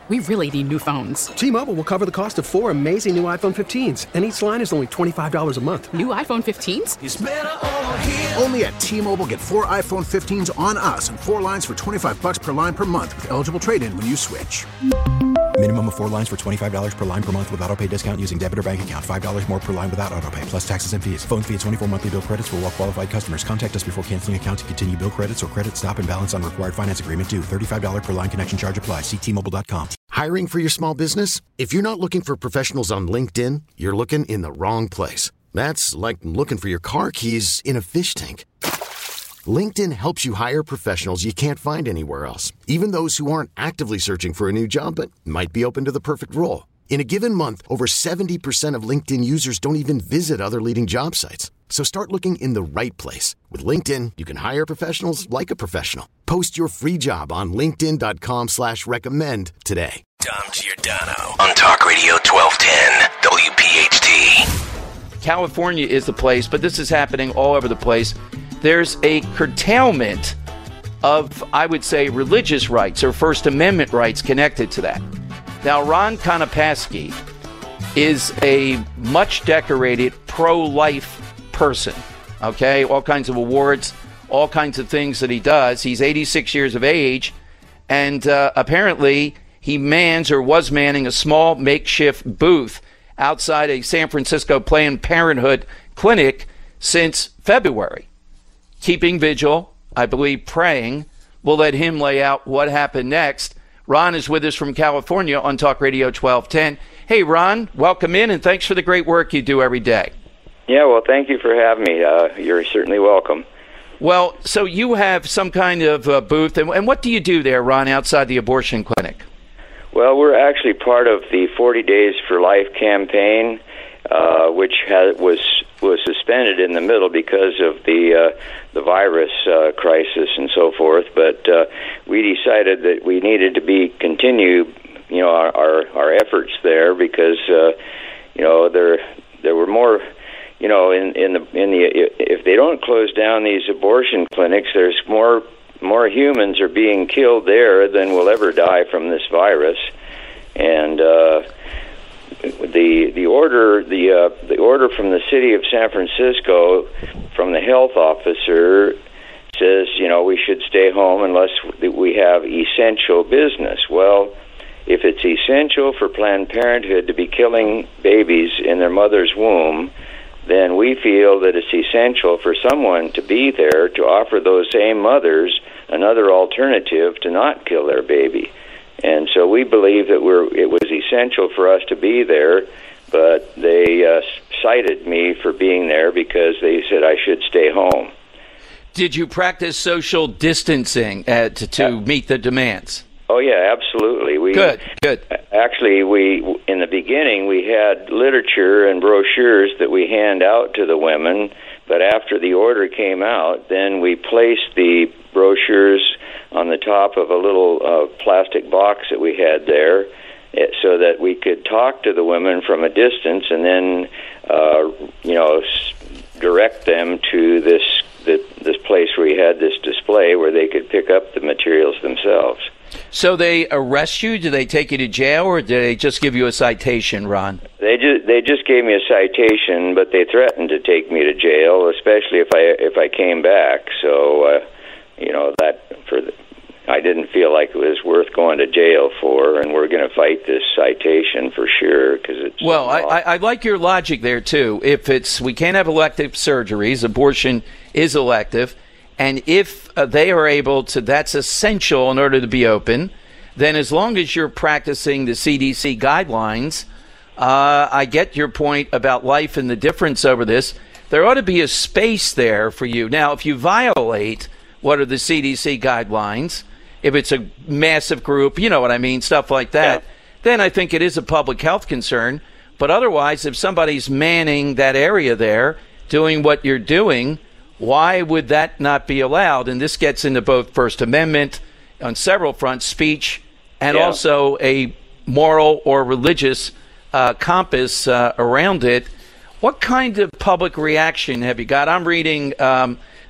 We really need new phones. T-Mobile will cover the cost of 4 amazing new iPhone 15s, and each line is only $25 a month. New iPhone 15s? It's better over here. Only at T-Mobile, get 4 iPhone 15s on us and 4 lines for $25 per line per month with eligible trade-in when you switch. Minimum of 4 lines for $25 per line per month with autopay discount using debit or bank account. $5 more per line without autopay, plus taxes and fees. Phone fee at 24 monthly bill credits for well-qualified customers. Contact us before canceling account to continue bill credits or credit stop and balance on required finance agreement due. $35 per line connection charge applies. See T-Mobile.com. Hiring for your small business? If you're not looking for professionals on LinkedIn, you're looking in the wrong place. That's like looking for your car keys in a fish tank. LinkedIn helps you hire professionals you can't find anywhere else, even those who aren't actively searching for a new job but might be open to the perfect role. In a given month, over 70% of LinkedIn users don't even visit other leading job sites. So start looking in the right place. With LinkedIn, you can hire professionals like a professional. Post your free job on linkedin.com/recommend today. Dom Giordano on Talk Radio 1210 WPHT. California is the place, but this is happening all over the place. There's a curtailment of, I would say, religious rights or First Amendment rights connected to that. Now, Ron Konopasky is a much decorated pro-life person, okay? All kinds of awards, all kinds of things that he does. He's 86 years of age, and apparently he mans or was manning a small makeshift booth outside a San Francisco Planned Parenthood clinic since February. Keeping vigil, I believe praying. We'll let him lay out what happened next. Ron is with us from California on Talk Radio 1210. Hey, Ron, welcome in, and thanks for the great work you do every day. Yeah, well, thank you for having me. You're certainly welcome. Well, so you have some kind of booth, and what do you do there, Ron, outside the abortion clinic? Well, we're actually part of the 40 Days for Life campaign, which was suspended in the middle because of the virus crisis and so forth. But we decided that we needed to continue, our efforts there because there were more. If they don't close down these abortion clinics, there's more humans are being killed there than will ever die from this virus, and the order from the city of San Francisco, from the health officer, says we should stay home unless we have essential business. Well, if it's essential for Planned Parenthood to be killing babies in their mother's womb, then we feel that it's essential for someone to be there to offer those same mothers another alternative to not kill their baby. And so we believe that it was essential for us to be there, but they cited me for being there because they said I should stay home. Did you practice social distancing to meet the demands? Oh, yeah, absolutely. Good. Actually, in the beginning, we had literature and brochures that we hand out to the women, but after the order came out, then we placed the brochures on the top of a little plastic box that we had there so that we could talk to the women from a distance and then, direct them to this place where we had this display where they could pick up the materials themselves. So they arrest you? Do they take you to jail, or do they just give you a citation, Ron? They just gave me a citation, but they threatened to take me to jail, especially if I came back. So, I didn't feel like it was worth going to jail for, and we're going to fight this citation for sure because it's. Well, I like your logic there too. If we can't have elective surgeries, abortion is elective. And if they are able to, that's essential in order to be open, then as long as you're practicing the CDC guidelines, I get your point about life and the difference over this. There ought to be a space there for you. Now, if you violate what are the CDC guidelines, if it's a massive group, you know what I mean, stuff like that, then I think it is a public health concern. But otherwise, if somebody's manning that area there, doing what you're doing, why would that not be allowed? And this gets into both First Amendment on several fronts, speech, and also a moral or religious compass around it. What kind of public reaction have you got? I'm reading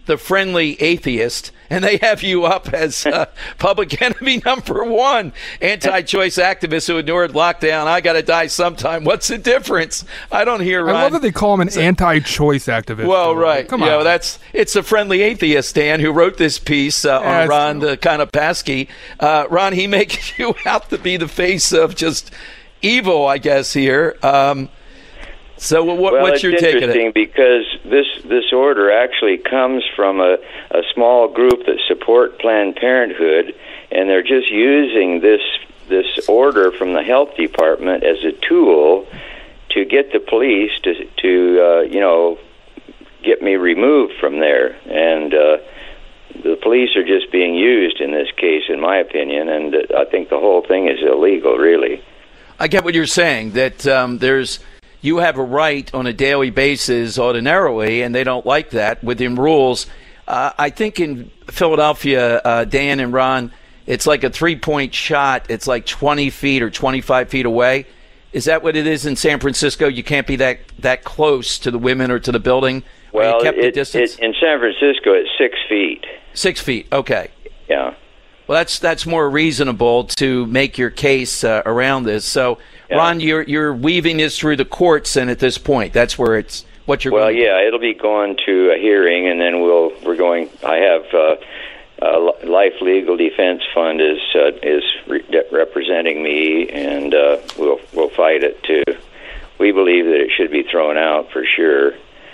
the friendly atheist, and they have you up as public enemy number one, anti-choice activist who ignored lockdown. I got to die sometime. What's the difference? I don't hear Ron. I love that they call him an anti-choice activist. Well, right. Come on. It's a friendly atheist, Dan, who wrote this piece on Ron Konopasky. Ron, he makes you out to be the face of just evil, I guess, here. So what's your take on it? It's interesting because this order actually comes from a small group that support Planned Parenthood, and they're just using this order from the health department as a tool to get the police to get me removed from there. And the police are just being used in this case, in my opinion, and I think the whole thing is illegal, really. I get what you're saying, that you have a right on a daily basis ordinarily, and they don't like that within rules. I think in Philadelphia, Dan and Ron, it's like a 3-point shot. It's like 20 feet or 25 feet away. Is that what it is in San Francisco? You can't be that close to the women or to the building? Well, the distance? In San Francisco, it's 6 feet. 6 feet, okay. Yeah. Well, that's more reasonable to make your case around this. So, yeah. Ron, you're weaving this through the courts, and at this point, that's where it's what you're. Well, going yeah, it'll be going to a hearing, and then we're going. I have Life Legal Defense Fund is representing me, and we'll fight it too. We believe that it should be thrown out for sure.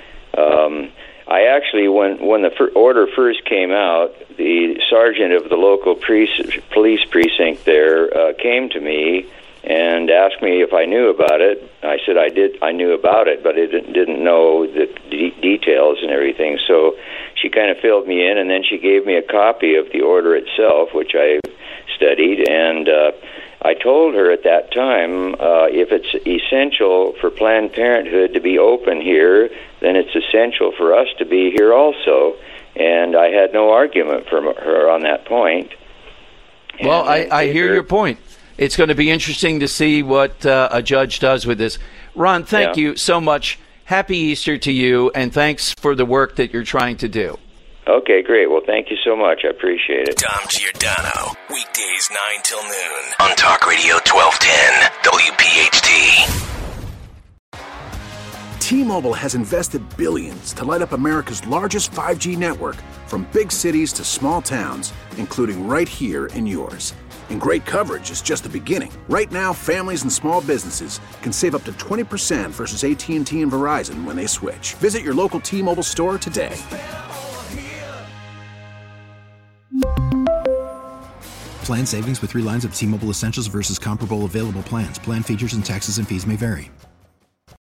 I actually, when the order first came out, the sergeant of the local police precinct there came to me and asked me if I knew about it. I said I knew about it, but I didn't know the details and everything. So she kind of filled me in, and then she gave me a copy of the order itself, which I studied, and I told her at that time, if it's essential for Planned Parenthood to be open here, then it's essential for us to be here also. And I had no argument from her on that point. Well, I hear your point. It's going to be interesting to see what a judge does with this. Ron, thank you so much. Happy Easter to you, and thanks for the work that you're trying to do. Okay, great. Well, thank you so much. I appreciate it. Dom Giordano, weekdays 9 till noon on Talk Radio 1210 WPHT. T-Mobile has invested billions to light up America's largest 5G network, from big cities to small towns, including right here in yours. And great coverage is just the beginning. Right now, families and small businesses can save up to 20% versus AT&T and Verizon when they switch. Visit your local T-Mobile store today. Plan savings with 3 lines of T-Mobile Essentials versus comparable available plans. Plan features and taxes and fees may vary.